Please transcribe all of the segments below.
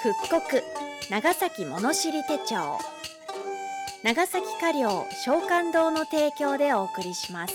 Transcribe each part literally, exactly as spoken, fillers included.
復刻長崎物知り手帳、長崎華領商館堂の提供でお送りします。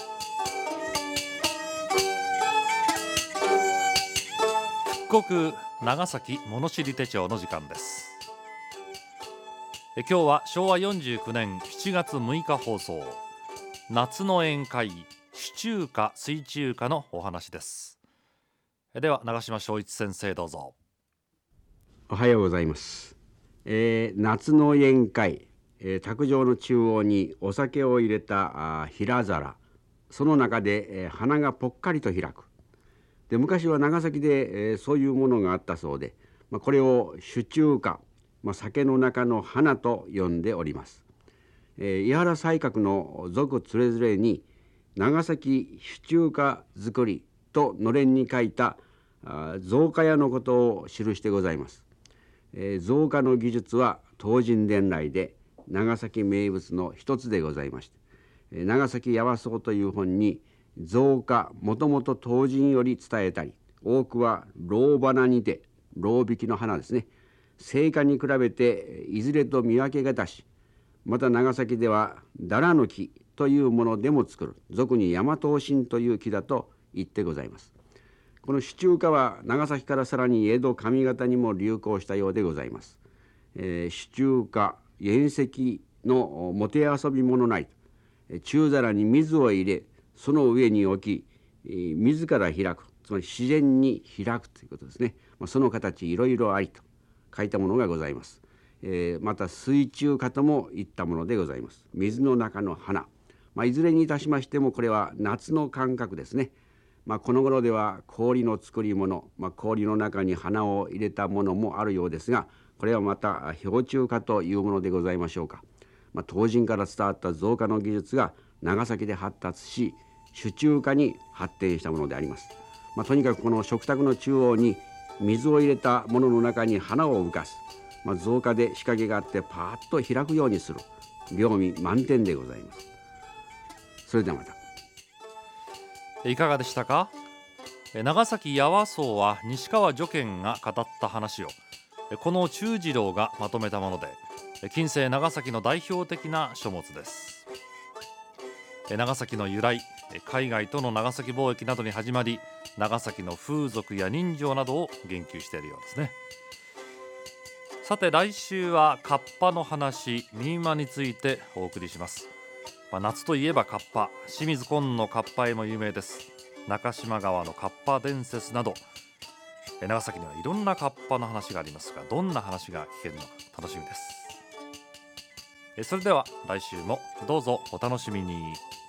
復刻長崎物知り手帳の時間です。え今日はしょうわよんじゅうきゅうねんしちがつむいか放送、夏の宴会シチューか水中かのお話です。では長島正一先生、どうぞ。 おはようございます。えー、夏の宴会、えー、卓上の中央にお酒を入れたあ平皿、その中で、えー、花がぽっかりと開く。で昔は長崎で、えー、そういうものがあったそうで、まあ、これを酒中花、まあ、酒の中の花と呼んでおります。えー、井原西鶴の俗つれづれに長崎酒中花作りとのれんに書いた造花屋のことを記してございます。えー、造花の技術は東尋伝来で長崎名物の一つでございまして、えー、長崎八和荘という本に造花もともと東尋より伝えたり、多くは老花にて老引きの花ですね、生花に比べていずれと見分けが出し、また長崎ではダラの木というものでも作る、俗に大和王神という木だと言ってございます。この酒中花は長崎からさらに江戸上方にも流行したようでございます。えー、酒中花宴席のもてあそびものない、中皿に水を入れその上に置き、えー、自ら開く、つまり自然に開くということですね。まあ、その形いろいろありと書いたものがございます。えー、また水中花ともいったものでございます。水の中の花、まあ、いずれにいたしましてもこれは夏の感覚ですね。まあ、この頃では氷の作り物、まあ、氷の中に花を入れたものもあるようですが、これはまた氷中花というものでございましょうか。まあ、東尋から伝わった造花の技術が長崎で発達し、酒中花に発展したものであります。まあ、とにかくこの食卓の中央に水を入れたものの中に花を浮かす、まあ、造花で仕掛けがあってパーッと開くようにする、両味満点でございます。それではまた。 いかがでしたか。長崎八和荘は西川如見が語った話をこの忠次郎がまとめたもので、近世長崎の代表的な書物です。長崎の由来、海外との長崎貿易などに始まり、長崎の風俗や人情などを言及しているようですね。さて来週はカッパの話、新間についてお送りします。まあ、夏といえばカッパ、清水崑のカッパ絵も有名です。中島川のカッパ伝説など、長崎にはいろんなカッパの話がありますが、どんな話が聞けるのか楽しみです。それでは来週もどうぞお楽しみに。